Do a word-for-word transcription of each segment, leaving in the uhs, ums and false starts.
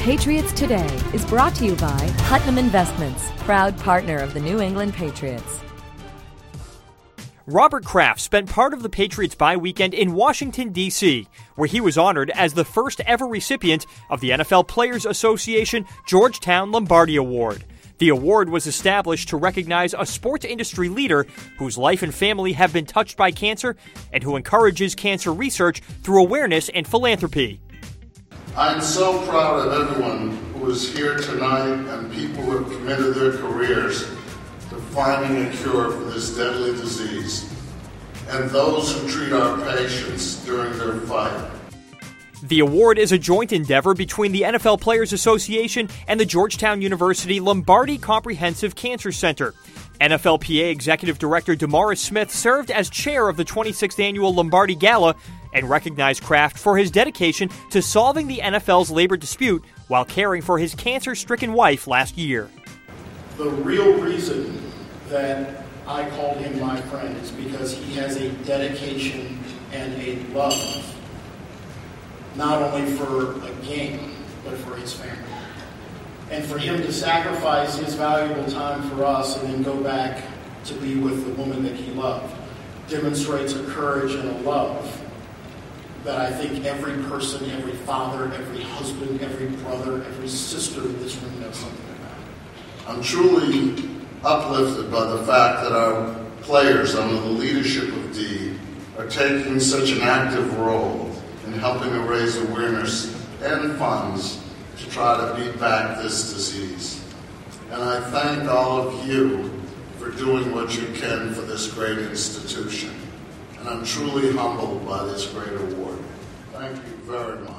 Patriots Today is brought to you by Putnam Investments, proud partner of the New England Patriots. Robert Kraft spent part of the Patriots' bye weekend in Washington, D C, where he was honored as the first ever recipient of the N F L Players Association Georgetown Lombardi Award. The award was established to recognize a sports industry leader whose life and family have been touched by cancer and who encourages cancer research through awareness and philanthropy. I'm so proud of everyone who is here tonight and people who have committed their careers to finding a cure for this deadly disease, and those who treat our patients during their fight. The award is a joint endeavor between the N F L Players Association and the Georgetown University Lombardi Comprehensive Cancer Center. N F L P A Executive Director Damaris Smith served as chair of the twenty-sixth Annual Lombardi Gala and recognized Kraft for his dedication to solving the N F L's labor dispute while caring for his cancer-stricken wife last year. The real reason that I called him my friend is because he has a dedication and a love, not only for a game, but for his family. And for him to sacrifice his valuable time for us and then go back to be with the woman that he loved demonstrates a courage and a love that I think every person, every father, every husband, every brother, every sister in this room knows something about. I'm truly uplifted by the fact that our players, under the leadership of Dee, are taking such an active role in helping to raise awareness and funds to try to beat back this disease. And I thank all of you for doing what you can for this great institution. And I'm truly humbled by this great award. Thank you very much.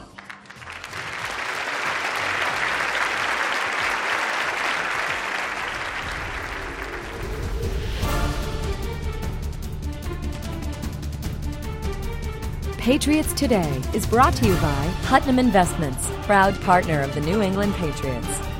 Patriots Today is brought to you by Putnam Investments, proud partner of the New England Patriots.